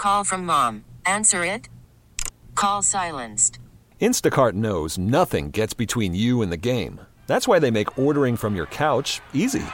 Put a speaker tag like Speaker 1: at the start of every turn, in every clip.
Speaker 1: Call from mom. Answer it. Call silenced.
Speaker 2: Instacart knows nothing gets between you and the game. That's why they make ordering from your couch easy.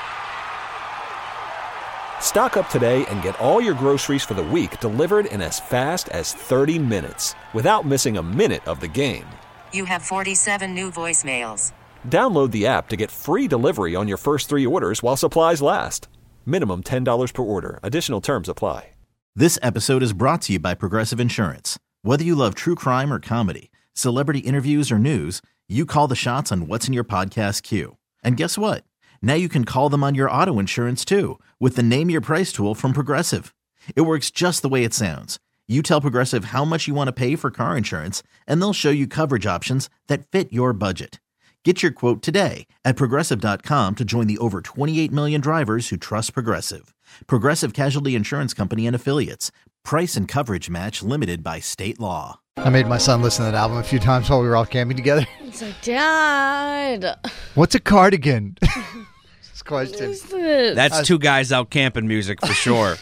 Speaker 2: Stock up today and get all your groceries for the week delivered in as fast as 30 minutes without missing a minute of the game.
Speaker 1: You have 47 new voicemails.
Speaker 2: Download the app to get free delivery on your first 3 orders while supplies last. Minimum $10 per order. Additional terms apply.
Speaker 3: This episode is brought to you by Progressive Insurance. Whether you love true crime or comedy, celebrity interviews or news, you call the shots on what's in your podcast queue. And guess what? Now you can call them on your auto insurance too with the Name Your Price tool from Progressive. It works just the way it sounds. You tell Progressive how much you want to pay for car insurance, and they'll show you coverage options that fit your budget. Get your quote today at Progressive.com to join the over 28 million drivers who trust Progressive. Progressive Casualty Insurance Company and Affiliates. Price and coverage match limited by state law.
Speaker 4: I made my son listen to that album a few times while we were all camping together.
Speaker 5: It's like, Dad.
Speaker 4: What's a cardigan? This question.
Speaker 5: What is this?
Speaker 6: That's two guys out camping music for sure.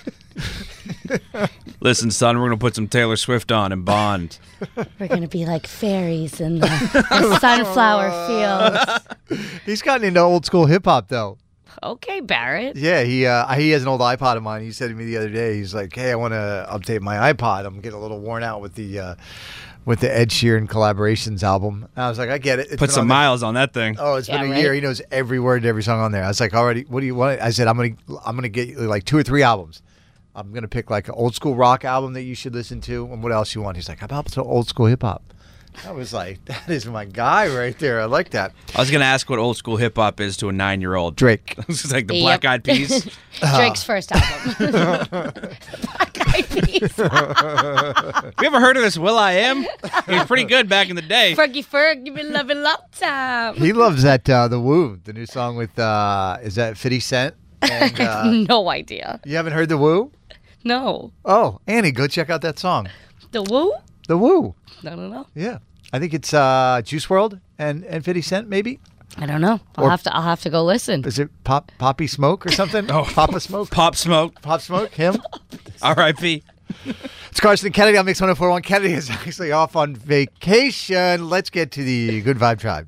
Speaker 6: Listen, son, we're going to put some Taylor Swift on and bond.
Speaker 5: We're going to be like fairies in the sunflower fields.
Speaker 4: He's gotten into old school hip hop, though.
Speaker 5: Okay, Barrett.
Speaker 4: Yeah, he has an old iPod of mine. He said to me the other day, he's like, "Hey, I want to update my iPod. I'm getting a little worn out with the Ed Sheeran Collaborations album." And I was like, "I get it."
Speaker 6: Put some miles on that thing.
Speaker 4: Oh, it's been a year. He knows every word to every song on there. I was like, "Already, what do you want?" I said, "I'm gonna get you like 2 or 3 albums. I'm gonna pick like an old school rock album that you should listen to, and what else you want?" He's like, "How about some old school hip hop?" I was like, "That is my guy right there. I like that."
Speaker 6: I was going to ask what old school hip hop is to a 9-year-old.
Speaker 4: Drake.
Speaker 6: It's like the Black Eyed Peas.
Speaker 5: Drake's first album. Black Eyed Peas.
Speaker 6: You ever heard of this will.i.am? He was pretty good back in the day.
Speaker 5: Fergie Ferg, you've been loving long time.
Speaker 4: He loves that The Woo, the new song with is that 50 Cent? And,
Speaker 5: I have no idea.
Speaker 4: You haven't heard The Woo?
Speaker 5: No.
Speaker 4: Oh, Annie, go check out that song.
Speaker 5: The Woo?
Speaker 4: The Woo.
Speaker 5: No.
Speaker 4: Yeah. I think it's Juice WRLD and 50 Cent, maybe.
Speaker 5: I don't know. I'll have to go listen.
Speaker 4: Is it Poppy Smoke or something?
Speaker 6: Oh,
Speaker 4: Papa Smoke?
Speaker 6: Pop Smoke.
Speaker 4: Pop Smoke, him?
Speaker 6: R.I.P.
Speaker 4: It's Carson and Kennedy on Mix 104.1. Kennedy is actually off on vacation. Let's get to the Good Vibe Tribe.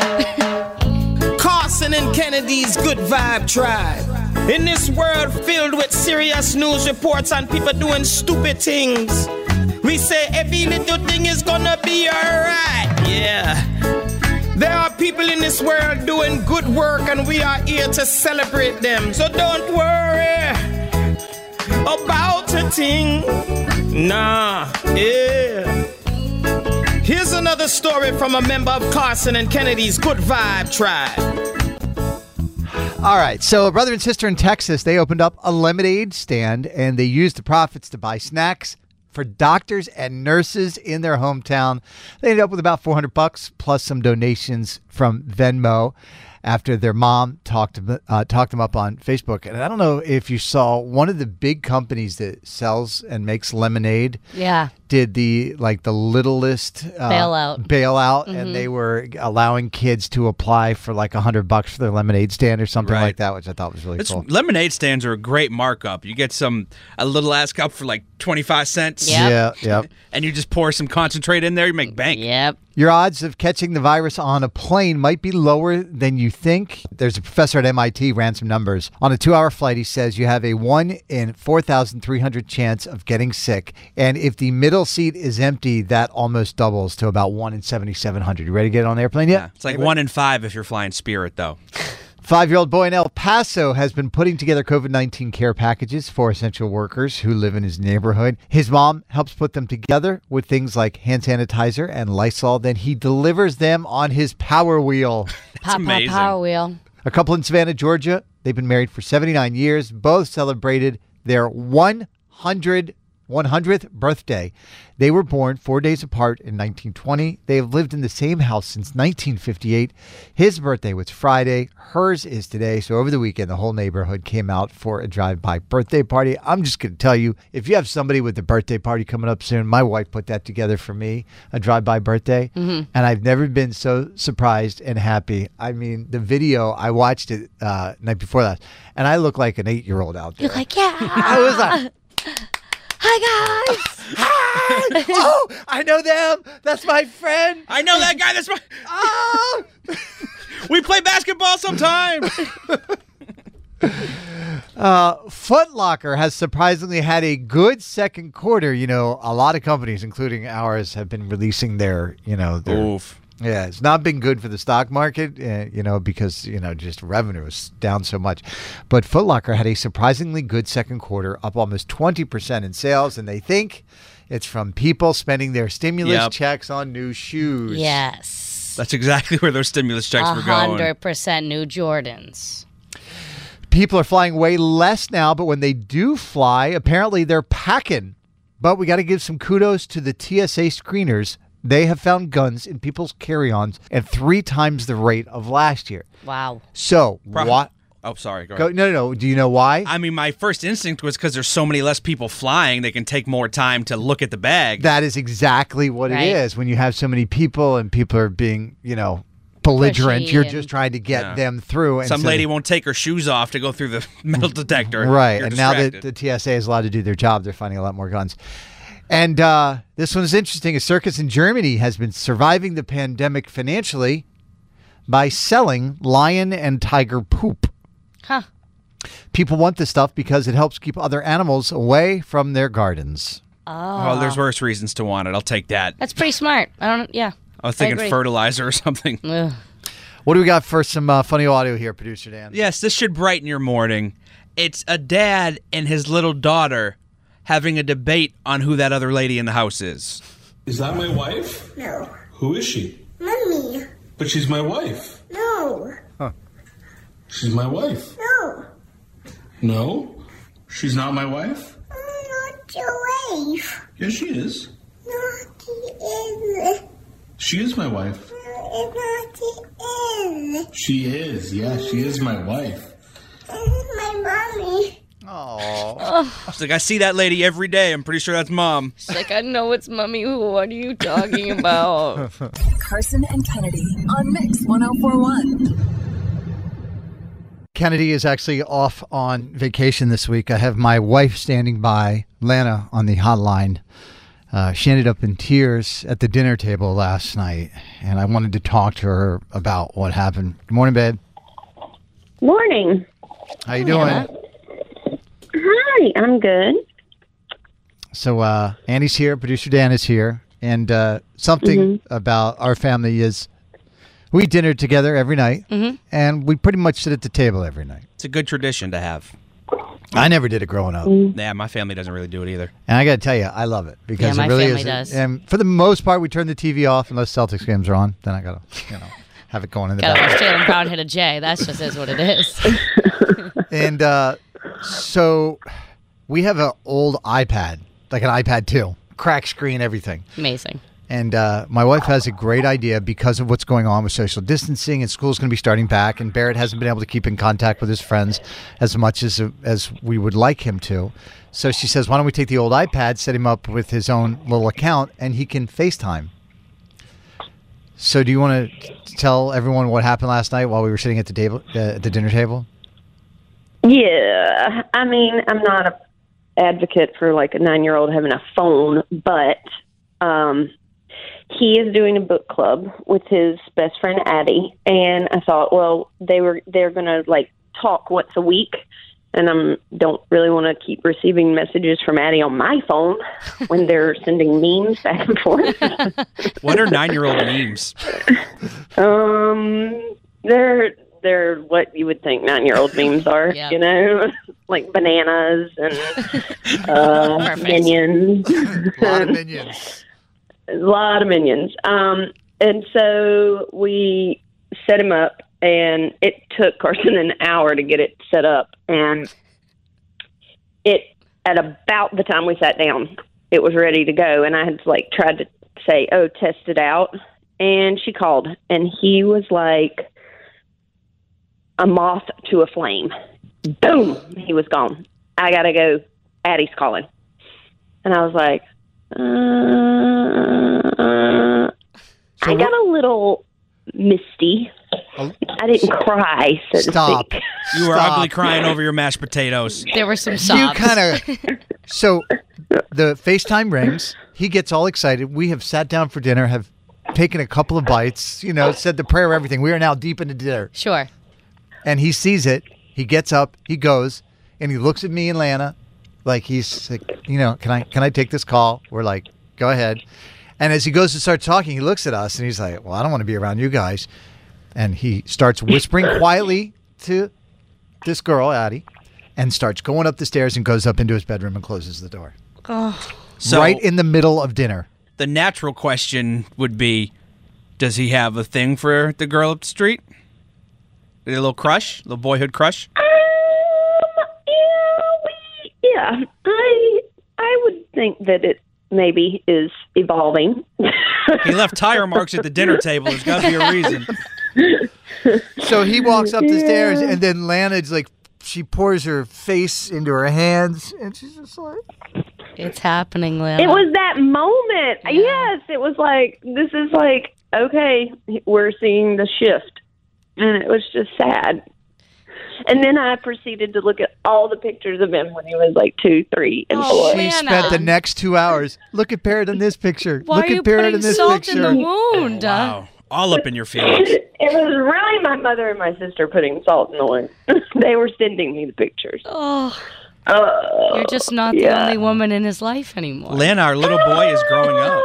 Speaker 7: Carson and Kennedy's Good Vibe Tribe. In this world filled with serious news reports and people doing stupid things, we say every little thing is gonna be alright. Yeah. There are people in this world doing good work and we are here to celebrate them. So don't worry about a thing. Nah, yeah. Here's another story from a member of Carson and Kennedy's Good Vibe Tribe.
Speaker 4: All right, so a brother and sister in Texas, they opened up a lemonade stand and they used the profits to buy snacks for doctors and nurses in their hometown. They ended up with about $400 plus some donations from Venmo after their mom talked them up on Facebook. And I don't know if you saw, one of the big companies that sells and makes lemonade did the littlest bailout and they were allowing kids to apply for like $100 for their lemonade stand or something like that, which I thought was really cool.
Speaker 6: Lemonade stands are a great markup. You get a little ass cup for like 25 cents.
Speaker 4: Yep.
Speaker 6: And you just pour some concentrate in there, you make bank.
Speaker 5: Yep.
Speaker 4: Your odds of catching the virus on a plane might be lower than you think. There's a professor at MIT ran some numbers. On a 2-hour flight, he says you have a 1 in 4,300 chance of getting sick. And if the middle seat is empty, that almost doubles to about 1 in 7,700. You ready to get on the airplane yet?
Speaker 6: Yeah. It's like 1 in 5 if you're flying Spirit, though.
Speaker 4: 5-year-old boy in El Paso has been putting together COVID-19 care packages for essential workers who live in his neighborhood. His mom helps put them together with things like hand sanitizer and Lysol. Then he delivers them on his Power Wheel.
Speaker 6: That's amazing.
Speaker 5: Power Wheel.
Speaker 4: A couple in Savannah, Georgia. They've been married for 79 years. Both celebrated their 100th birthday. They were born 4 days apart in 1920. They have lived in the same house since 1958. His birthday was Friday. Hers is today. So over the weekend, the whole neighborhood came out for a drive-by birthday party. I'm just going to tell you, if you have somebody with a birthday party coming up soon, my wife put that together for me, a drive-by birthday. And I've never been so surprised and happy. I mean, the video, I watched it night before last, and I look like an 8-year-old out there.
Speaker 5: You're like, yeah.
Speaker 4: I was like...
Speaker 5: Hi, guys.
Speaker 4: Hi! Oh, I know them. That's my friend.
Speaker 6: I know that guy. That's my.
Speaker 4: Oh!
Speaker 6: We play basketball sometimes.
Speaker 4: Foot Locker has surprisingly had a good second quarter. You know, a lot of companies, including ours, have been releasing their.
Speaker 6: Oof.
Speaker 4: Yeah, it's not been good for the stock market, because, just revenue is down so much. But Foot Locker had a surprisingly good second quarter, up almost 20% in sales, and they think it's from people spending their stimulus checks on new shoes.
Speaker 5: Yes.
Speaker 6: That's exactly where those stimulus checks were going.
Speaker 5: 100% new Jordans.
Speaker 4: People are flying way less now, but when they do fly, apparently they're packing. But we got to give some kudos to the TSA screeners. They have found guns in people's carry-ons at 3 times the rate of last year.
Speaker 5: Wow.
Speaker 4: So, what?
Speaker 6: Oh, sorry. Go ahead.
Speaker 4: No. Do you know why?
Speaker 6: I mean, my first instinct was because there's so many less people flying, they can take more time to look at the bag.
Speaker 4: That is exactly what it is. When you have so many people and people are being, belligerent, you're just trying to get them through. And
Speaker 6: some lady won't take her shoes off to go through the metal detector.
Speaker 4: Right.
Speaker 6: You're
Speaker 4: and now
Speaker 6: distracted.
Speaker 4: that the TSA is allowed to do their job, they're finding a lot more guns. And this one's interesting. A circus in Germany has been surviving the pandemic financially by selling lion and tiger poop.
Speaker 5: Huh.
Speaker 4: People want this stuff because it helps keep other animals away from their gardens.
Speaker 6: Oh, there's worse reasons to want it. I'll take that.
Speaker 5: That's pretty smart. I
Speaker 6: was thinking
Speaker 5: agree.
Speaker 6: fertilizer or something.
Speaker 5: Ugh.
Speaker 4: What do we got for some funny audio here, Producer Dan?
Speaker 6: Yes, this should brighten your morning. It's a dad and his little daughter having a debate on who that other lady in the house is.
Speaker 8: Is that my wife?
Speaker 9: No.
Speaker 8: Who is she?
Speaker 9: Mommy.
Speaker 8: But she's my wife.
Speaker 9: No.
Speaker 8: She's my wife.
Speaker 9: No.
Speaker 8: No? She's not my wife?
Speaker 9: I'm not your wife.
Speaker 8: Yes, she is.
Speaker 9: No, she isn't.
Speaker 8: She is my wife.
Speaker 9: No, she isn't.
Speaker 8: She is. Yeah, she is my wife.
Speaker 9: My mommy.
Speaker 4: Oh.
Speaker 6: It's like, I see that lady every day. I'm pretty sure that's Mom.
Speaker 5: She's like, I know it's Mommy. What are you talking about?
Speaker 10: Carson and Kennedy on Mix 104.1.
Speaker 4: Kennedy is actually off on vacation this week. I have my wife standing by, Lana, on the hotline. She ended up in tears at the dinner table last night, and I wanted to talk to her about what happened. Good morning, babe.
Speaker 11: Morning.
Speaker 4: How you doing?
Speaker 5: Yeah.
Speaker 11: Hi, I'm good.
Speaker 4: So Annie's here, producer Dan is here, and something about our family is we dinner together every night, and we pretty much sit at the table every night.
Speaker 6: It's a good tradition to have.
Speaker 4: I never did it growing up.
Speaker 6: Yeah, my family doesn't really do it either.
Speaker 4: And I got to tell you, I love it because
Speaker 5: my
Speaker 4: it really
Speaker 5: family
Speaker 4: is.
Speaker 5: does.
Speaker 4: And for the most part, we turn the TV off unless Celtics games are on. Then I got to, have it going in the
Speaker 5: Gotta watch
Speaker 4: background.
Speaker 5: Jaylen Brown hit a J. That's just is what it is.
Speaker 4: And so we have an old iPad, like an iPad 2, crack screen, everything.
Speaker 5: Amazing.
Speaker 4: And my wife has a great idea because of what's going on with social distancing, and school's going to be starting back, and Barrett hasn't been able to keep in contact with his friends as much as we would like him to. So she says, why don't we take the old iPad, set him up with his own little account, and he can FaceTime. So do you want to tell everyone what happened last night while we were sitting at the table, at the dinner table?
Speaker 11: Yeah, I mean, I'm not an advocate for like a 9-year-old having a phone, but he is doing a book club with his best friend Addie, and I thought, well, they're gonna like talk once a week, and I don't really want to keep receiving messages from Addie on my phone when they're sending memes back and forth.
Speaker 6: What are 9-year-old memes?
Speaker 11: They're what you would think 9-year-old memes are, like bananas and Minions.
Speaker 4: A lot of Minions.
Speaker 11: A lot of Minions. And so we set him up, and it took Carson an hour to get it set up. And at about the time we sat down, it was ready to go. And I had tried to say, oh, test it out. And she called, and he was like a moth to a flame. Boom! He was gone. I gotta go. Addie's calling. And I was like, I got a little misty I didn't cry, so to
Speaker 4: Stop.
Speaker 11: speak.
Speaker 6: You were
Speaker 4: Stop.
Speaker 6: ugly crying over your mashed potatoes.
Speaker 5: There were some sobs.
Speaker 4: You kind of. So the FaceTime rings. He gets all excited. We have sat down for dinner, have taken a couple of bites, said the prayer, everything. We are now deep into dinner.
Speaker 5: Sure.
Speaker 4: And he sees it. He gets up. He goes, and he looks at me and Lana, like he's like, can I take this call? We're like, go ahead. And as he goes to start talking, he looks at us and he's like, well, I don't want to be around you guys. And he starts whispering quietly to this girl, Addie, and starts going up the stairs and goes up into his bedroom and closes the door.
Speaker 5: Oh.
Speaker 6: So
Speaker 4: right in the middle of dinner.
Speaker 6: the natural question would be, does he have a thing for the girl up the street? A little crush? A little boyhood crush?
Speaker 11: Yeah, I would think that it maybe is evolving.
Speaker 6: He left tire marks at the dinner table. There's got to be a reason.
Speaker 4: So he walks up the stairs, and then Lana's like, she pours her face into her hands, and she's just like...
Speaker 5: It's happening, Lana.
Speaker 11: It was that moment. Yeah. Yes, it was like, this is like, okay, we're seeing the shift. And it was just sad. And then I proceeded to look at all the pictures of him when he was like 2, 3, and 4.
Speaker 4: She spent the next 2 hours. Look at Parrot in this picture.
Speaker 5: Why
Speaker 4: Look
Speaker 5: are you
Speaker 4: at Parrot
Speaker 5: putting
Speaker 4: in this
Speaker 5: salt
Speaker 4: picture.
Speaker 5: in the wound?
Speaker 6: Wow. All up in your feelings.
Speaker 11: It was really my mother and my sister putting salt in the wound. They were sending me the pictures.
Speaker 5: Oh. You're just not the only woman in his life anymore.
Speaker 6: Lana, our little boy is growing up.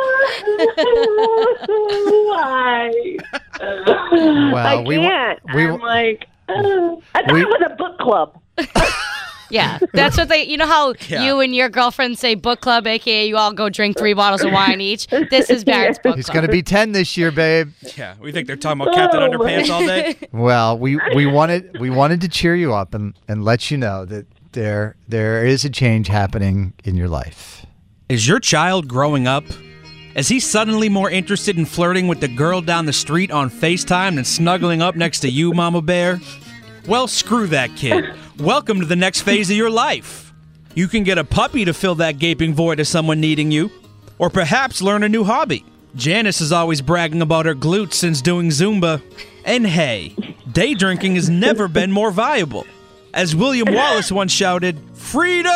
Speaker 11: Why?
Speaker 4: Well,
Speaker 11: I can't. I'm like, I thought it was a book club.
Speaker 5: Yeah, that's what they, you know how you and your girlfriend say book club, a.k.a. you all go drink 3 bottles of wine each? This is Barrett's book club.
Speaker 4: He's going to be 10 this year, babe.
Speaker 6: Yeah, we think they're talking about Captain Underpants all day.
Speaker 4: Well, we wanted to cheer you up and let you know that there is a change happening in your life.
Speaker 6: Is your child growing up? Is he suddenly more interested in flirting with the girl down the street on FaceTime than snuggling up next to you, Mama Bear? Well, screw that kid. Welcome to the next phase of your life. You can get a puppy to fill that gaping void of someone needing you. Or perhaps learn a new hobby. Janice is always bragging about her glutes since doing Zumba. And hey, day drinking has never been more viable. As William Wallace once shouted, freedom!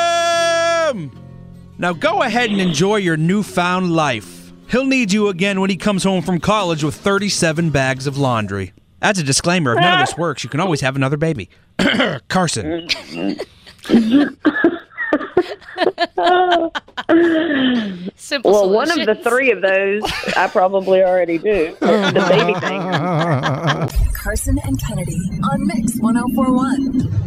Speaker 6: Now go ahead and enjoy your newfound life. He'll need you again when he comes home from college with 37 bags of laundry. That's a disclaimer. If none of this works, you can always have another baby. Carson.
Speaker 11: Well, one of the 3 of those I probably already do. The baby thing.
Speaker 10: Carson and Kennedy on Mix 104.1.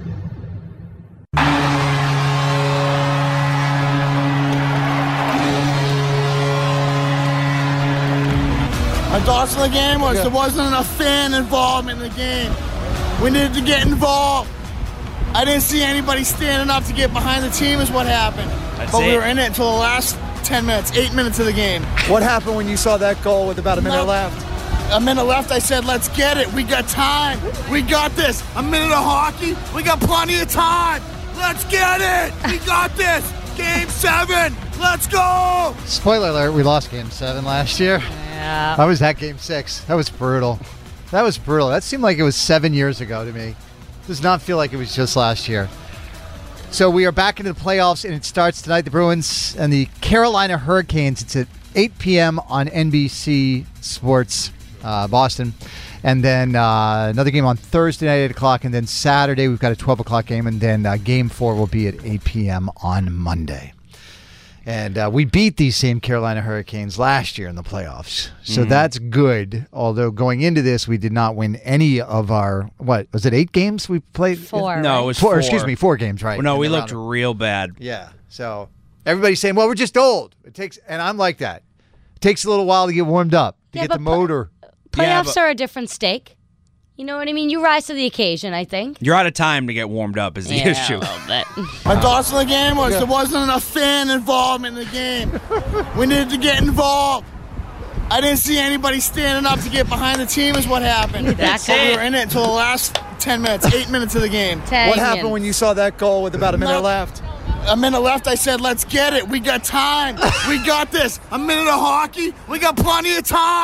Speaker 12: My thoughts on the game was there wasn't enough fan involvement in the game. We needed to get involved. I didn't see anybody standing up to get behind the team is what happened. But we were in it until the last 10 minutes, 8 minutes of the game.
Speaker 13: What happened when you saw that goal with about a minute left?
Speaker 12: A minute left, I said, let's get it. We got time. We got this. A minute of hockey. We got plenty of time. Let's get it. We got this. Game 7. Let's go.
Speaker 4: Spoiler alert, we lost Game 7 last year.
Speaker 5: Yeah.
Speaker 4: I was at Game 6. That was brutal. That seemed like it was 7 years ago to me. Does not feel like it was just last year. So we are back into the playoffs, and it starts tonight. The Bruins and the Carolina Hurricanes. It's at 8 p.m. on NBC Sports Boston. And then another game on Thursday night at 8 o'clock. And then Saturday, we've got a 12 o'clock game. And then Game 4 will be at 8 p.m. on Monday. And we beat these same Carolina Hurricanes last year in the playoffs. So that's good. Although going into this, we did not win any of our, what, was it 8 games we played?
Speaker 5: 4.
Speaker 6: No, it was
Speaker 4: 4.
Speaker 6: 4.
Speaker 4: Excuse me, 4 games, right.
Speaker 6: No, we looked real bad.
Speaker 4: Yeah. So everybody's saying, well, we're just old. And I'm like that. It takes a little while to get warmed up, to get the motor.
Speaker 5: Playoffs are a different stake. You know what I mean? You rise to the occasion, I think.
Speaker 6: You're out of time to get warmed up is the issue.
Speaker 5: A little bit.
Speaker 12: My thoughts on the game was there wasn't enough fan involvement in the game. We needed to get involved. I didn't see anybody standing up to get behind the team is what happened.
Speaker 5: That's
Speaker 12: We
Speaker 5: it.
Speaker 12: were in it until the last 10 minutes, 8 minutes of the game.
Speaker 13: What happened when you saw that goal with about a minute left?
Speaker 12: A minute left, I said, let's get it. We got time. We got this. A minute of hockey. We got plenty of time.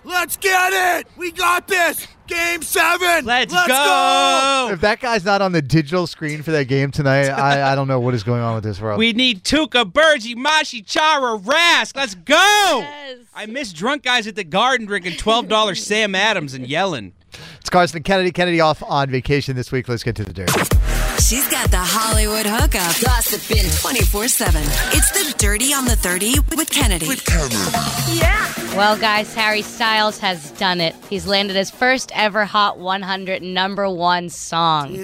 Speaker 12: Let's get it! We got this! Game 7!
Speaker 6: Let's go!
Speaker 4: If that guy's not on the digital screen for that game tonight, I don't know what is going on with this world.
Speaker 6: We need Tuca, Bergie, Mashi, Chara, Rask. Let's go! Yes. I miss drunk guys at the Garden drinking $12 Sam Adams and yelling.
Speaker 4: It's Carson and Kennedy. Kennedy off on vacation this week. Let's get to the dirt.
Speaker 10: She's got the Hollywood hookup. Gossiping 24/7. It's the Dirty on the 30 with Kennedy.
Speaker 5: Yeah. Well, guys, Harry Styles has done it. He's landed his first ever Hot 100 #1 song.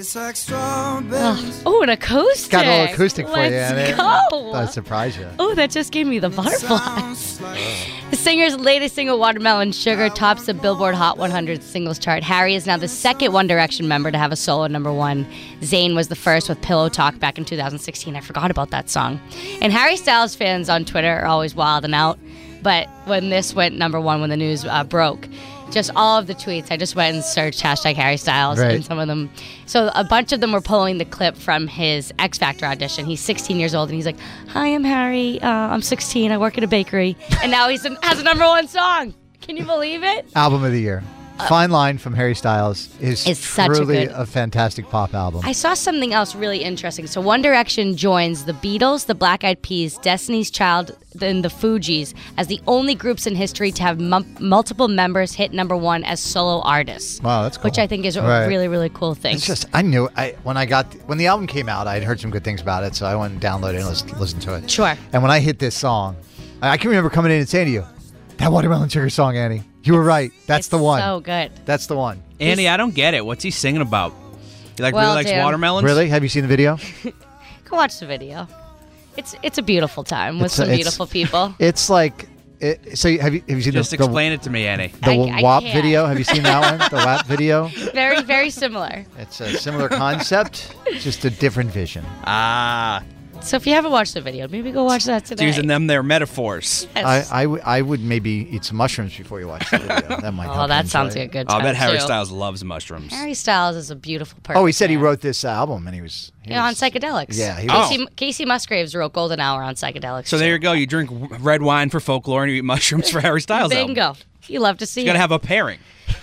Speaker 5: Oh, an acoustic.
Speaker 4: Got a little acoustic for you.
Speaker 5: Let's go.
Speaker 4: That'll surprise you.
Speaker 5: Oh, that just gave me the butterflies. The singer's latest single, Watermelon Sugar, tops the Billboard Hot 100 singles chart. Harry is now the second One Direction member to have a solo #1. Zayn was the first with Pillow Talk back in 2016. I forgot about that song. And Harry Styles fans on Twitter are always wilding out. But when this went #1, when the news broke, just all of the tweets, I just went and searched #Harry Styles, and some of them. So a bunch of them were pulling the clip from his X Factor audition. He's 16 years old, and he's like, "Hi, I'm Harry. I'm 16. I work at a bakery." And now he has a #1 song. Can you believe it?
Speaker 4: Album of the year. Fine Line from Harry Styles is truly a fantastic pop album.
Speaker 5: I saw something else really interesting. So One Direction joins the Beatles, the Black Eyed Peas, Destiny's Child, and the Fugees as the only groups in history to have multiple members hit #1 as solo artists.
Speaker 4: Wow, that's cool.
Speaker 5: Which I think is a really, really cool thing.
Speaker 4: It's just, I knew, when the album came out, I had heard some good things about it, so I went and downloaded it and listened to it.
Speaker 5: Sure.
Speaker 4: And when I hit this song, I can remember coming in and saying to you, that Watermelon Sugar song, Annie. You were right. That's the one.
Speaker 5: So good.
Speaker 4: That's the one.
Speaker 6: Annie, I don't get it. What's he singing about? He really likes watermelons?
Speaker 4: Really? Have you seen the video?
Speaker 5: Go watch the video. It's a beautiful time with some beautiful people.
Speaker 4: It's like, so have you seen
Speaker 6: Just explain it to me, Annie.
Speaker 4: The WAP video? Have you seen that one? The WAP video?
Speaker 5: Very, very similar.
Speaker 4: It's a similar concept, just a different vision.
Speaker 6: Ah.
Speaker 5: So if you haven't watched the video, maybe go watch that today.
Speaker 6: Using them, their metaphors.
Speaker 5: Yes.
Speaker 4: I would maybe eat some mushrooms before you watch the video. That might help.
Speaker 5: Oh, that sounds like a good time.
Speaker 6: I bet Harry
Speaker 5: too.
Speaker 6: Styles loves mushrooms.
Speaker 5: Harry Styles is a beautiful person.
Speaker 4: Oh, he said he wrote this album and he was
Speaker 5: on psychedelics.
Speaker 4: Yeah,
Speaker 5: Casey Musgraves wrote Golden Hour on psychedelics.
Speaker 6: So there you go. You drink red wine for folklore and you eat mushrooms for Harry Styles.
Speaker 5: Bingo. You love to see it.
Speaker 6: You got to have a pairing.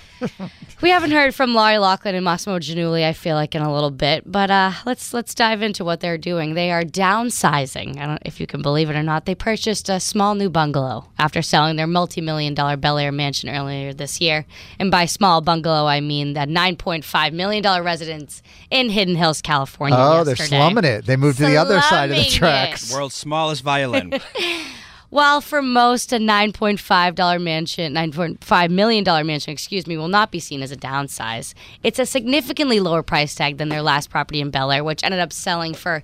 Speaker 5: We haven't heard from Lori Loughlin and Massimo Giannulli, I feel like, in a little bit. But let's dive into what they're doing. They are downsizing. I don't know if you can believe it or not. They purchased a small new bungalow after selling their multi-million-dollar Bel Air mansion earlier this year. And by small bungalow, I mean the $9.5 million residence in Hidden Hills, California.
Speaker 4: Oh, they're slumming it. They moved to the other side of the tracks.
Speaker 6: World's smallest violin.
Speaker 5: Well, for most, a $9.5 million mansion, will not be seen as a downsize. It's a significantly lower price tag than their last property in Bel Air, which ended up selling for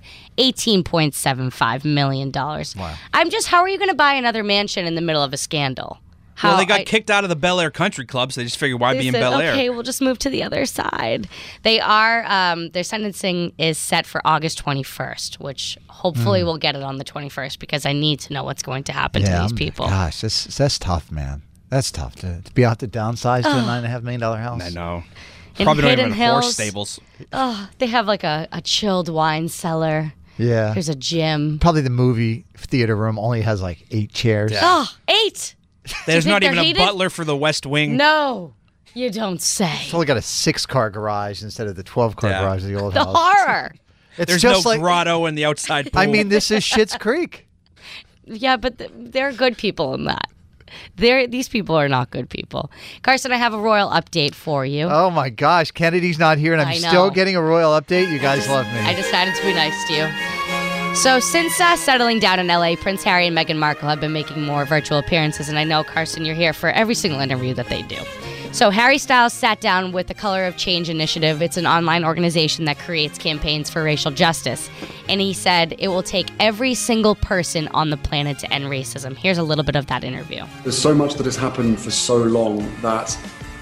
Speaker 5: $18.75 million.
Speaker 6: Wow.
Speaker 5: How are you going to buy another mansion in the middle of a scandal?
Speaker 6: Well, they got kicked out of the Bel Air Country Club, so they just figured, why be in Bel Air?
Speaker 5: Okay, we'll just move to the other side. They are, their sentencing is set for August 21st, which hopefully we'll get it on the 21st because I need to know what's going to happen to these people.
Speaker 4: Gosh, that's tough, man. That's tough to be out to downsize to a $9.5 million house.
Speaker 6: I know.
Speaker 5: In
Speaker 6: Probably
Speaker 5: Hidden
Speaker 6: don't even have horse
Speaker 5: Hills,
Speaker 6: stables.
Speaker 5: Oh, they have like a chilled wine cellar.
Speaker 4: Yeah.
Speaker 5: There's a gym.
Speaker 4: Probably the movie theater room only has like 8 chairs.
Speaker 6: Yeah.
Speaker 5: Oh, 8!
Speaker 6: There's not even a butler for the West Wing.
Speaker 5: No, you don't say.
Speaker 4: It's only got a 6-car garage instead of the 12-car garage of the old
Speaker 5: house.
Speaker 4: house.
Speaker 5: The horror.
Speaker 6: There's just no grotto in the outside pool.
Speaker 4: I mean, this is Schitt's Creek.
Speaker 5: Yeah, but they're good people in that. These people are not good people. Carson, I have a royal update for you.
Speaker 4: Oh my gosh, Kennedy's not here and I'm still getting a royal update. You guys love me.
Speaker 5: I decided to be nice to you. So since settling down in LA, Prince Harry and Meghan Markle have been making more virtual appearances, and I know, Carson, you're here for every single interview that they do. So Harry Styles sat down with the Color of Change Initiative. It's an online organization that creates campaigns for racial justice. And he said it will take every single person on the planet to end racism. Here's a little bit of that interview.
Speaker 14: There's so much that has happened for so long that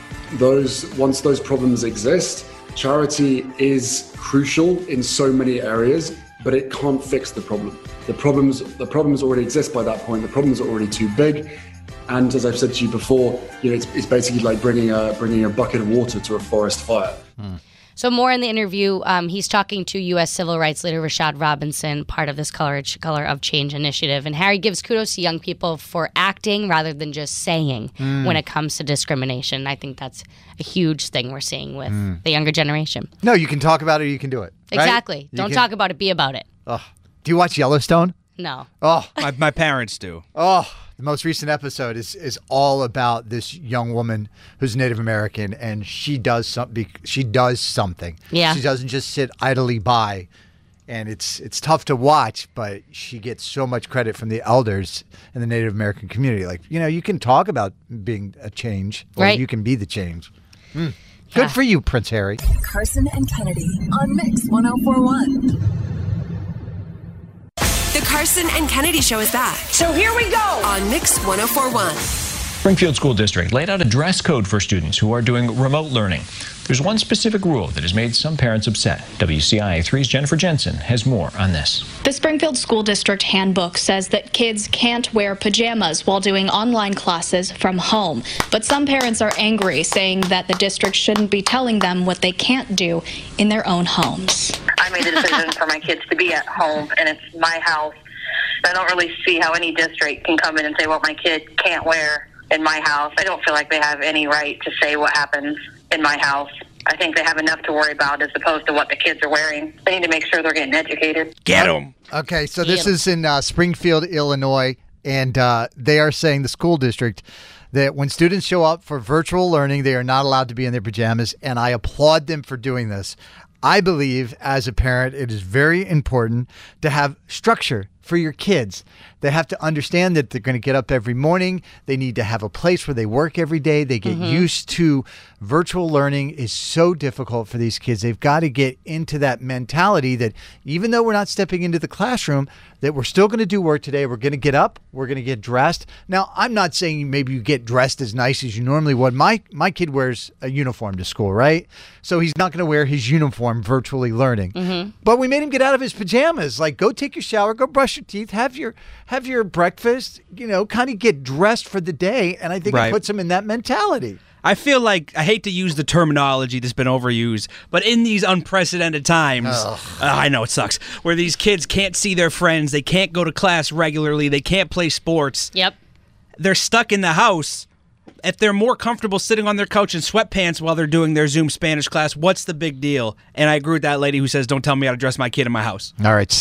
Speaker 14: once those problems exist, charity is crucial in so many areas, but it can't fix the problem. The problems already exist by that point. The problems are already too big. And as I've said to you before, it's basically like bringing a bucket of water to a forest fire.
Speaker 5: So more in the interview, he's talking to U.S. civil rights leader Rashad Robinson, part of this Color of Change initiative. And Harry gives kudos to young people for acting rather than just saying when it comes to discrimination. I think that's a huge thing we're seeing with the younger generation.
Speaker 4: No, you can talk about it or you can do it. Right?
Speaker 5: Exactly. Don't talk about it, be about it.
Speaker 4: Oh. Do you watch Yellowstone?
Speaker 5: No.
Speaker 4: Oh,
Speaker 6: my parents do.
Speaker 4: Oh, the most recent episode is all about this young woman who's Native American, and she does something.
Speaker 5: Yeah.
Speaker 4: She doesn't just sit idly by, and it's tough to watch, but she gets so much credit from the elders in the Native American community. Like, you can talk about being a change, or
Speaker 5: right.
Speaker 4: You can be the change. Good for you, Prince Harry.
Speaker 10: Carson and Kennedy on Mix 104.1. The Carson and Kennedy Show is back.
Speaker 15: So here we go.
Speaker 10: On Mix 104.1.
Speaker 16: Springfield School District laid out a dress code for students who are doing remote learning. There's one specific rule that has made some parents upset. WCIA 3's Jennifer Jensen has more on this.
Speaker 17: The Springfield School District handbook says that kids can't wear pajamas while doing online classes from home. But some parents are angry, saying that the district shouldn't be telling them what they can't do in their own homes.
Speaker 18: I made the decision for my kids to be at home, and it's my house. I don't really see how any district can come in and say what my kid can't wear in my house. I don't feel like they have any right to say what happens in my house. I think they have enough to worry about as opposed to what the kids are wearing. They need to make sure they're getting educated.
Speaker 6: Get them.
Speaker 4: Okay, so this is in Springfield, Illinois, and they are saying, the school district, that when students show up for virtual learning, they are not allowed to be in their pajamas, and I applaud them for doing this. I believe, as a parent, it is very important to have structure for your kids. They have to understand that they're going to get up every morning. They need to have a place where they work every day. They get used to virtual learning is so difficult for these kids. They've got to get into that mentality that even though we're not stepping into the classroom, that we're still going to do work today. We're going to get up. We're going to get dressed. Now, I'm not saying maybe you get dressed as nice as you normally would. My kid wears a uniform to school, right? So he's not going to wear his uniform virtually learning. But we made him get out of his pajamas. Like, go take your shower, go brush your teeth, have your breakfast, kind of get dressed for the day. And I think it puts him in that mentality.
Speaker 6: I feel like, I hate to use the terminology that's been overused, but in these unprecedented times, I know it sucks, where these kids can't see their friends, they can't go to class regularly, they can't play sports.
Speaker 5: Yep.
Speaker 6: They're stuck in the house. If they're more comfortable sitting on their couch in sweatpants while they're doing their Zoom Spanish class, what's the big deal? And I agree with that lady who says, don't tell me how to dress my kid in my house.
Speaker 4: All right,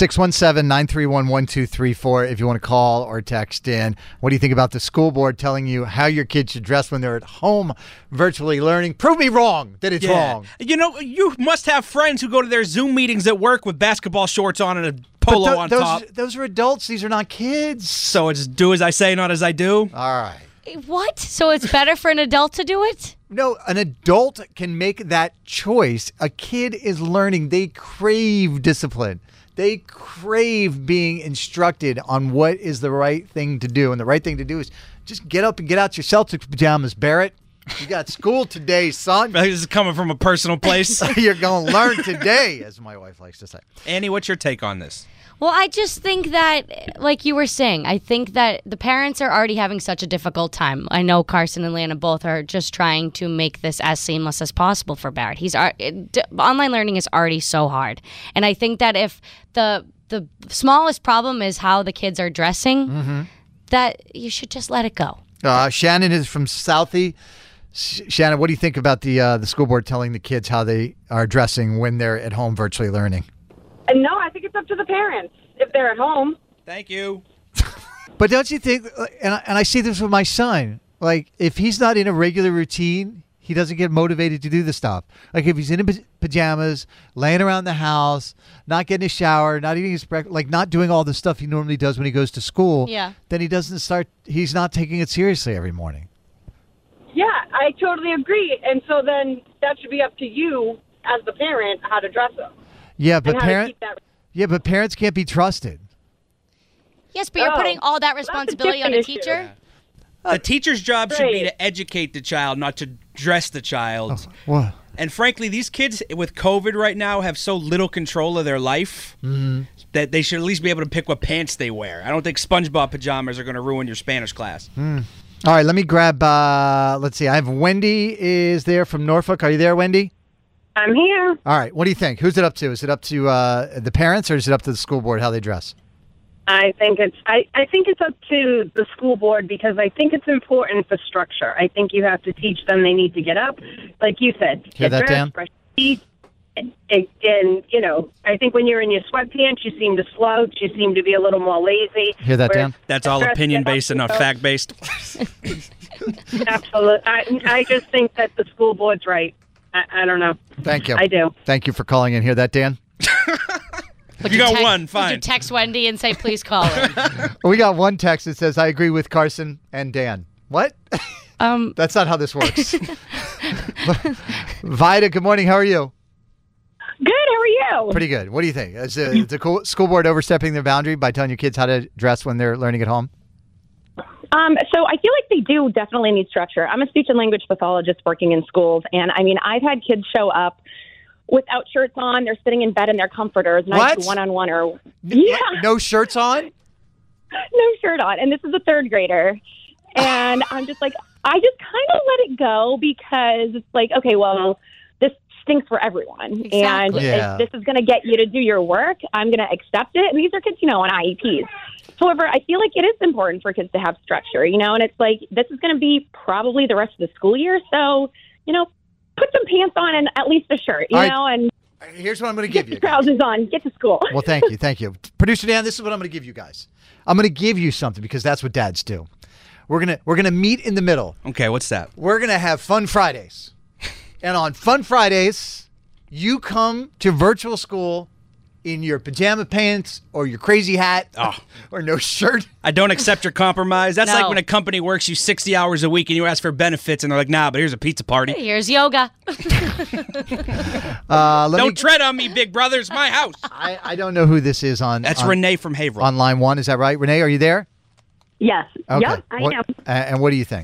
Speaker 4: 617-931-1234 if you want to call or text in. What do you think about the school board telling you how your kid should dress when they're at home virtually learning? Prove me wrong that it's wrong.
Speaker 6: You must have friends who go to their Zoom meetings at work with basketball shorts on and a polo on top.
Speaker 4: Those are adults. These are not kids.
Speaker 6: So it's do as I say, not as I do?
Speaker 4: All right.
Speaker 5: What? So it's better for an adult to do it?
Speaker 4: No, an adult can make that choice. A kid is learning. They crave discipline. They crave being instructed on what is the right thing to do. And the right thing to do is just get up and get out your Celtics pajamas, Barrett. You got school today, son.
Speaker 6: This is coming from a personal place.
Speaker 4: You're going to learn today, as my wife likes to say.
Speaker 6: Annie, what's your take on this?
Speaker 5: Well, I just think that, like you were saying, I think that the parents are already having such a difficult time. I know Carson and Lana both are just trying to make this as seamless as possible for Barrett. Online learning is already so hard. And I think that if the smallest problem is how the kids are dressing, that you should just let it go.
Speaker 4: Shannon is from Southie. Shannon, what do you think about the school board telling the kids how they are dressing when they're at home virtually learning?
Speaker 19: No, I think it's up to the parents if they're at home.
Speaker 6: Thank you.
Speaker 4: But don't you think, and I see this with my son, like if he's not in a regular routine, he doesn't get motivated to do the stuff. Like if he's in pajamas, laying around the house, not getting a shower, not eating his breakfast, like not doing all the stuff he normally does when he goes to school, then he's not taking it seriously every morning.
Speaker 19: Yeah, I totally agree. And so then that should be up to you as the parent how to dress them.
Speaker 4: Yeah, but parents can't be trusted.
Speaker 5: Yes, but you're putting all that responsibility on a teacher?
Speaker 6: The teacher's job should be to educate the child, not to dress the child.
Speaker 4: What?
Speaker 6: And frankly, these kids with COVID right now have so little control of their life that they should at least be able to pick what pants they wear. I don't think SpongeBob pajamas are going to ruin your Spanish class.
Speaker 4: All right, let me grab, let's see. I have Wendy is there from Norfolk. Are you there, Wendy?
Speaker 15: I'm here.
Speaker 4: All right. What do you think? Who's it up to? Is it up to the parents or is it up to the school board how they dress?
Speaker 15: I think it's up to the school board because I think it's important for structure. I think you have to teach them they need to get up, like you said.
Speaker 4: Hear
Speaker 15: get
Speaker 4: that,
Speaker 15: dressed,
Speaker 4: Dan?
Speaker 15: brush your teeth. And, you know, I think when you're in your sweatpants, you seem to slouch. You seem to be a little more lazy.
Speaker 4: Hear that, Dan?
Speaker 6: That's all opinion-based and not fact-based.
Speaker 15: Absolutely. I just think that the school board's right. I don't know.
Speaker 4: Thank you.
Speaker 15: I do.
Speaker 4: Thank you for calling in. Hear that, Dan?
Speaker 6: You got one, fine.
Speaker 5: Would you text Wendy and say, please call in?
Speaker 4: We got one text that says, I agree with Carson and Dan. What? That's not how this works. Vida, good morning. How are you?
Speaker 15: Good. How are you?
Speaker 4: Pretty good. What do you think? Is the school board overstepping their boundary by telling your kids how to dress when they're learning at home?
Speaker 20: So I feel like they do definitely need structure. I'm a speech and language pathologist working in schools, and I mean, I've had kids show up without shirts on. They're sitting in bed in their comforters, and I do one-on-one or
Speaker 4: no shirts on,
Speaker 20: no shirt on, and this is a third grader, and I'm just like, I just kind of let it go because it's like, okay, well, this stinks for everyone, and if this is going to get you to do your work, I'm going to accept it. And these are kids, you know, on IEPs. However, I feel like it is important for kids to have structure, you know, and it's like this is going to be probably the rest of the school year. So, you know, put some pants on and at least a shirt, you know, and
Speaker 4: here's what I'm going to give you.
Speaker 20: Get trousers on, get to school.
Speaker 4: Well, thank you. Thank you. Producer Dan, this is what I'm going to give you guys. I'm going to give you something because that's what dads do. We're going to meet in the middle.
Speaker 6: Okay, what's that?
Speaker 4: We're going to have Fun Fridays. And on Fun Fridays, you come to virtual school in your pajama pants or your crazy hat or no shirt.
Speaker 6: I don't accept your compromise. That's
Speaker 5: No.
Speaker 6: like when a company works you 60 hours a week and you ask for benefits and they're like, nah, but here's a pizza party.
Speaker 5: Here's yoga.
Speaker 6: Don't tread on me, big brother. It's my house.
Speaker 4: I don't know who this is on.
Speaker 6: That's Renee from Haverhill.
Speaker 4: On line one. Is that right? Renee, are you there?
Speaker 21: Yes.
Speaker 4: Okay.
Speaker 21: Yep, I am.
Speaker 4: And what do you think?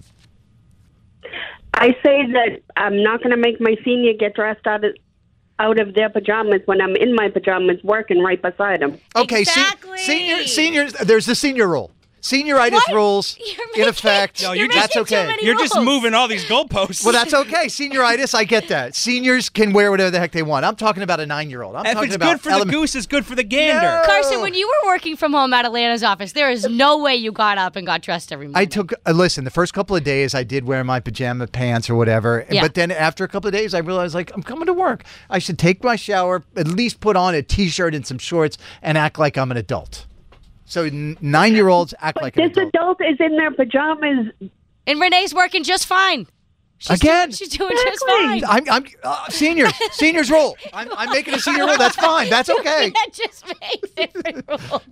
Speaker 21: I say that I'm not going to make my senior get dressed out of their pajamas when I'm in my pajamas working right beside them.
Speaker 4: Okay, seniors, there's the senior rule. Senioritis rules in effect.
Speaker 6: No, you're
Speaker 4: that's okay.
Speaker 6: You're just moving all these goalposts.
Speaker 4: Well, that's okay. Senioritis, I get that. Seniors can wear whatever the heck they want. I'm talking about a 9-year-old.
Speaker 6: If it's good for the goose, it's good for the gander.
Speaker 5: Carson, when you were working from home at Atlanta's office, there is no way you got up and got dressed every morning.
Speaker 4: I took, listen, the first couple of days I did wear my pajama pants or whatever.
Speaker 5: Yeah.
Speaker 4: But then after a couple of days, I realized, like, I'm coming to work. I should take my shower, at least put on a T-shirt and some shorts and act like I'm an adult. So 9-year-olds act like an
Speaker 21: This adult is in their pajamas.
Speaker 5: And Renee's working just fine. She's
Speaker 4: Again,
Speaker 5: she's doing just fine.
Speaker 4: I'm seniors rule. I'm making a senior rule. That's fine. That's okay.
Speaker 5: That just makes different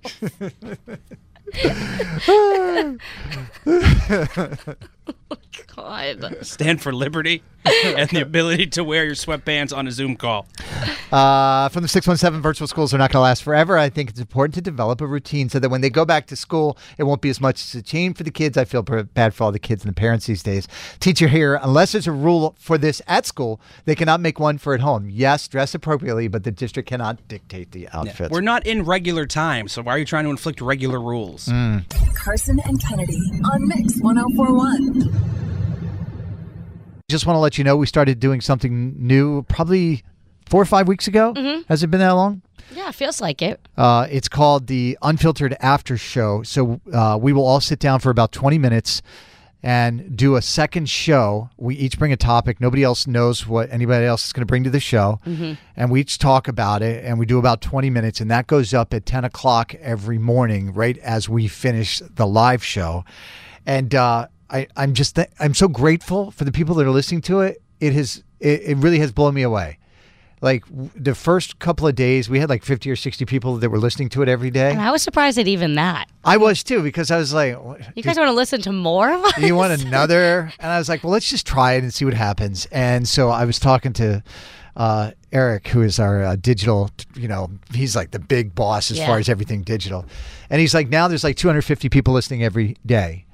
Speaker 5: rules. God.
Speaker 6: Stand for liberty and the ability to wear your sweatpants on a Zoom call.
Speaker 4: From the 617, virtual schools are not going to last forever. I think it's important to develop a routine so that when they go back to school, it won't be as much as a change for the kids. I feel bad for all the kids and the parents these days. Teacher here, unless there's a rule for this at school, they cannot make one for at home. Yes, dress appropriately, but the district cannot dictate the outfits.
Speaker 6: We're not in regular time, so why are you trying to inflict regular rules?
Speaker 10: Carson and Kennedy on Mix 104.1.
Speaker 4: Just want to let you know we started doing something new probably 4 or 5 weeks ago.
Speaker 5: Mm-hmm.
Speaker 4: Has it been that long?
Speaker 5: Yeah, it feels like it.
Speaker 4: It's called the Unfiltered After Show. So we will all sit down for about 20 minutes and do a second show. We each bring a topic. Nobody else knows what anybody else is going to bring to the show.
Speaker 5: Mm-hmm.
Speaker 4: And we each talk about it, and we do about 20 minutes, and that goes up at 10 o'clock every morning, right as we finish the live show. And I'm so grateful for the people that are listening to it. It really has blown me away. Like the first couple of days, we had like 50 or 60 people that were listening to it every day.
Speaker 5: And I was surprised at even that.
Speaker 4: I was too, because I was like,
Speaker 5: you guys want to listen to more of us?
Speaker 4: You want another? And I was like, well, let's just try it and see what happens. And so I was talking to Eric, who is our digital, he's like the big boss as far as everything digital. And he's like, now there's like 250 people listening every day.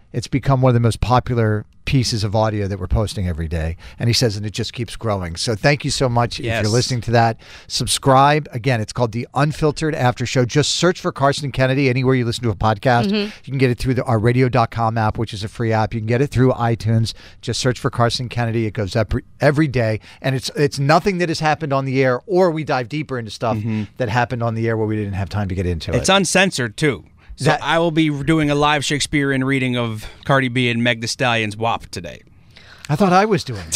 Speaker 4: it's become one of the most popular pieces of audio that we're posting every day. And he says, and it just keeps growing. So thank you so much. If you're listening to that, subscribe. Again, it's called The Unfiltered After Show. Just search for Carson Kennedy anywhere you listen to a podcast. You can get it through our radio.com app, which is a free app. You can get it through iTunes. Just search for Carson Kennedy. It goes up every day. And it's nothing that has happened on the air, or we dive deeper into stuff that happened on the air where we didn't have time to get into it.
Speaker 6: It's uncensored, too. So I will be doing a live Shakespearean reading of Cardi B and Meg Thee Stallion's WAP today.
Speaker 4: I thought I was doing.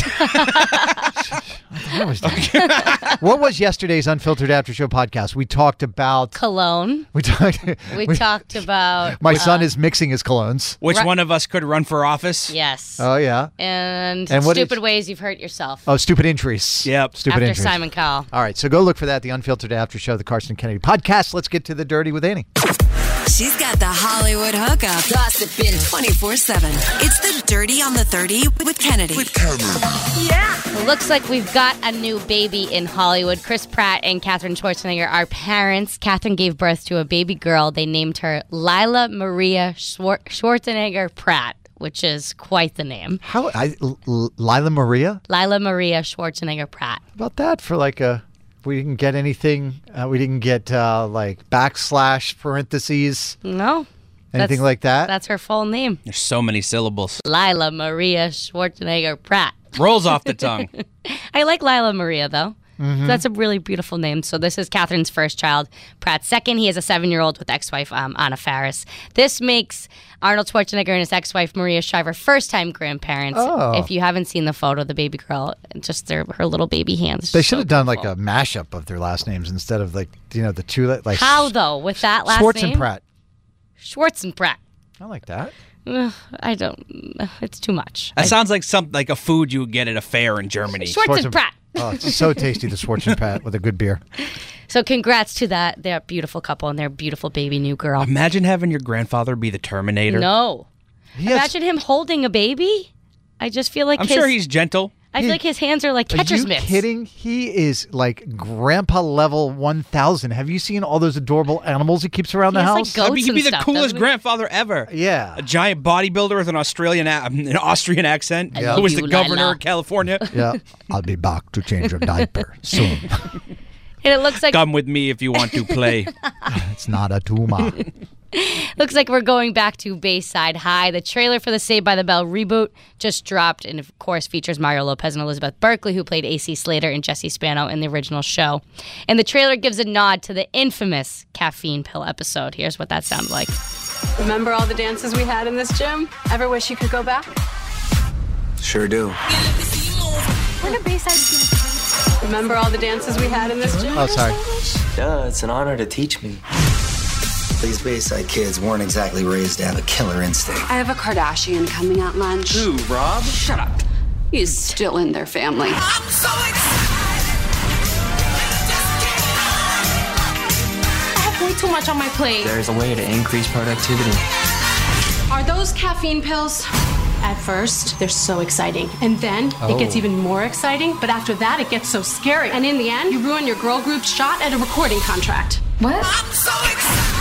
Speaker 4: What was yesterday's Unfiltered After Show podcast? We talked about
Speaker 5: cologne.
Speaker 4: We talked
Speaker 5: about
Speaker 4: my son is mixing his colognes.
Speaker 6: Which one of us could run for office?
Speaker 5: Yes.
Speaker 4: Oh yeah.
Speaker 5: And stupid ways you've hurt yourself.
Speaker 4: Oh, stupid injuries.
Speaker 6: Yep.
Speaker 4: Stupid
Speaker 5: After
Speaker 4: injuries.
Speaker 5: Simon Cowell.
Speaker 4: All right, so go look for that. The Unfiltered After Show, the Carson Kennedy podcast. Let's get to the dirty with Annie.
Speaker 10: She's got the Hollywood hookup. Gossiping 24/7. It's the Dirty on the 30 with Kennedy.
Speaker 5: Yeah. It looks like we've got a new baby in Hollywood. Chris Pratt and Katherine Schwarzenegger are parents. Katherine gave birth to a baby girl. They named her Lila Maria Schwarzenegger Pratt, which is quite the name.
Speaker 4: Lila Maria?
Speaker 5: Lila Maria Schwarzenegger Pratt.
Speaker 4: How about that for like a... We didn't get anything. We didn't get like backslash parentheses.
Speaker 5: No.
Speaker 4: Anything like that?
Speaker 5: That's her full name.
Speaker 6: There's so many syllables.
Speaker 5: Lila Maria Schwarzenegger Pratt.
Speaker 6: Rolls off the tongue.
Speaker 5: I like Lila Maria, though. That's a really beautiful name. So this is Catherine's first child. Pratt's second. He has a 7-year-old with ex-wife Anna Faris. This makes Arnold Schwarzenegger and his ex-wife Maria Shriver first-time grandparents.
Speaker 4: Oh.
Speaker 5: If you haven't seen the photo of the baby girl, just her little baby hands.
Speaker 4: They should have done like a mashup of their last names instead of like the two like.
Speaker 5: How though with that last
Speaker 4: Schwartz
Speaker 5: name?
Speaker 4: and Pratt.
Speaker 5: Schwartz and Pratt.
Speaker 4: I like that.
Speaker 5: I don't. It's too much.
Speaker 6: That sounds like like a food you would get at a fair in Germany.
Speaker 5: Schwartz and Pratt.
Speaker 4: Oh, it's so tasty, the Schwartz and Pratt with a good beer.
Speaker 5: So congrats to their beautiful couple and their beautiful baby new girl.
Speaker 6: Imagine having your grandfather be the Terminator.
Speaker 5: No. Imagine him holding a baby. I just feel like
Speaker 6: I'm sure he's gentle.
Speaker 5: I feel like his hands are like catcher's mitts.
Speaker 4: Are you kidding? He is like grandpa level 1000. Have you seen all those adorable animals he keeps around the house?
Speaker 5: Like
Speaker 6: he'd be the coolest grandfather ever.
Speaker 4: Yeah.
Speaker 6: A giant bodybuilder with an Austrian accent who was the governor of California.
Speaker 4: Yeah. I'll be back to change your diaper soon.
Speaker 5: And it looks like...
Speaker 6: Come with me if you want to play.
Speaker 4: It's not a tumor.
Speaker 5: Looks like we're going back to Bayside High. The trailer for the Saved by the Bell reboot just dropped and, of course, features Mario Lopez and Elizabeth Berkley, who played AC Slater and Jesse Spano in the original show. And the trailer gives a nod to the infamous caffeine pill episode. Here's what that sounded like.
Speaker 1: Remember all the dances we had in this gym? Ever wish you could go back?
Speaker 22: Sure do.
Speaker 1: When a Bayside... Remember all the dances we had in this gym?
Speaker 4: Oh, sorry.
Speaker 22: Duh, it's an honor to teach me. These Bayside kids weren't exactly raised to have a killer instinct.
Speaker 1: I have a Kardashian coming at lunch.
Speaker 22: Who, Rob?
Speaker 1: Shut up. He's still in their family.
Speaker 10: I'm so excited.
Speaker 1: I have way too much on my plate.
Speaker 22: There's a way to increase productivity.
Speaker 1: Are those caffeine pills? At first, they're so exciting. And then it gets even more exciting. But after that, it gets so scary. And in the end, you ruin your girl group's shot at a recording contract.
Speaker 10: What?
Speaker 22: I'm so excited.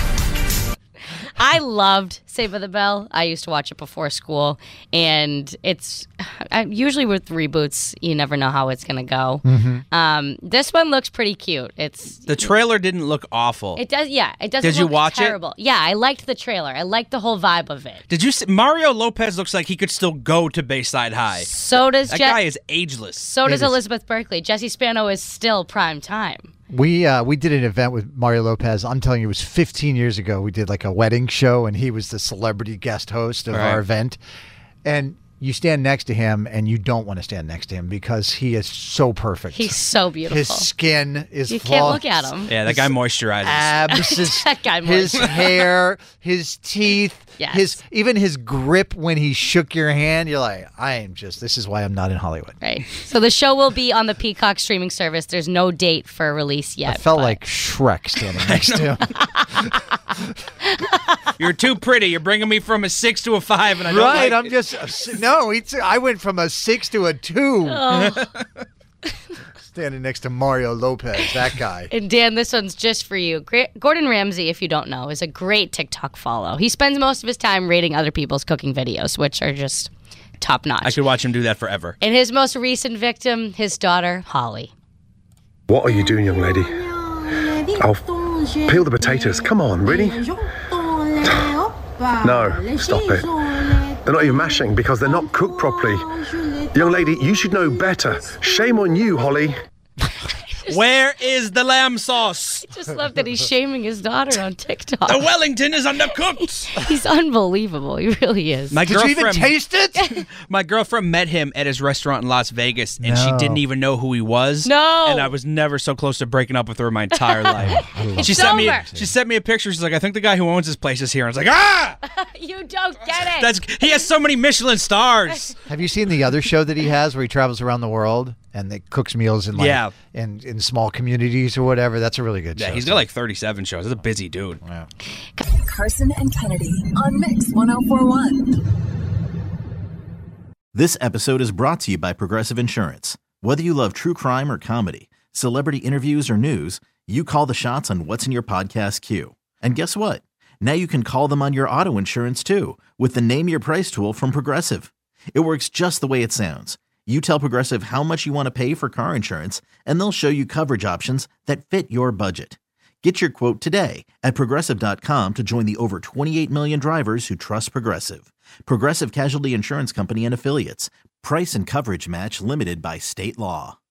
Speaker 5: I loved Saved by the Bell. I used to watch it before school, and it's usually with reboots, you never know how it's going to go. This one looks pretty cute.
Speaker 6: The trailer didn't look awful.
Speaker 5: It does, yeah. It doesn't
Speaker 6: Did you
Speaker 5: look
Speaker 6: watch
Speaker 5: terrible. Yeah, I liked the trailer. I liked the whole vibe of it.
Speaker 6: Did you see Mario Lopez looks like he could still go to Bayside High.
Speaker 5: So does
Speaker 6: that guy is ageless.
Speaker 5: So does Elizabeth Berkley. Jesse Spano is still prime time.
Speaker 4: We did an event with Mario Lopez. I'm telling you, it was 15 years ago. We did like a wedding show, and he was the celebrity guest host of our event. And you stand next to him, and you don't want to stand next to him because he is so perfect.
Speaker 5: He's so beautiful.
Speaker 4: His skin is
Speaker 5: You
Speaker 4: flawless.
Speaker 5: can't look at him.
Speaker 6: Yeah, that guy moisturizes.
Speaker 4: Abs,
Speaker 5: That guy
Speaker 4: his
Speaker 5: moisturizes.
Speaker 4: hair, his teeth,
Speaker 5: Yes.
Speaker 4: even his grip when he shook your hand. You're like, this is why I'm not in Hollywood.
Speaker 5: Right. So the show will be on the Peacock streaming service. There's no date for release yet.
Speaker 4: I felt like Shrek standing next to him.
Speaker 6: You're too pretty. You're bringing me from a 6 to a 5, and I don't
Speaker 4: Right,
Speaker 6: like
Speaker 4: I'm just I went from a 6 to a 2.
Speaker 5: Oh.
Speaker 4: Standing next to Mario Lopez, that guy.
Speaker 5: And Dan, this one's just for you. Gordon Ramsay, if you don't know, is a great TikTok follow. He spends most of his time rating other people's cooking videos, which are just top notch.
Speaker 6: I could watch him do that forever.
Speaker 5: And his most recent victim, his daughter, Holly.
Speaker 2: What are you doing, young lady? I'll peel the potatoes. Come on, really? No, stop it. They're not even mashing because they're not cooked properly. Young lady, you should know better. Shame on you, Holly.
Speaker 6: Where is the lamb sauce?
Speaker 5: I just love that he's shaming his daughter on TikTok.
Speaker 6: The Wellington is undercooked.
Speaker 5: He's unbelievable. He really is.
Speaker 6: Did
Speaker 4: you even taste it?
Speaker 6: My girlfriend met him at his restaurant in Las Vegas, and she didn't even know who he was.
Speaker 5: No.
Speaker 6: And I was never so close to breaking up with her in my entire life. She sent me a picture. She's like, I think the guy who owns this place is here. I was like, ah!
Speaker 5: You don't get it.
Speaker 6: He has so many Michelin stars.
Speaker 4: Have you seen the other show that he has where he travels around the world and they cooks meals in in small communities or whatever? That's a really good show.
Speaker 6: Yeah, he's got like 37 shows. He's a busy dude.
Speaker 4: Yeah.
Speaker 10: Carson and Kennedy on Mix 104.1.
Speaker 3: This episode is brought to you by Progressive Insurance. Whether you love true crime or comedy, celebrity interviews or news, you call the shots on what's in your podcast queue. And guess what? Now you can call them on your auto insurance too with the Name Your Price tool from Progressive. It works just the way it sounds. You tell Progressive how much you want to pay for car insurance, and they'll show you coverage options that fit your budget. Get your quote today at Progressive.com to join the over 28 million drivers who trust Progressive. Progressive Casualty Insurance Company and Affiliates. Price and coverage match limited by state law.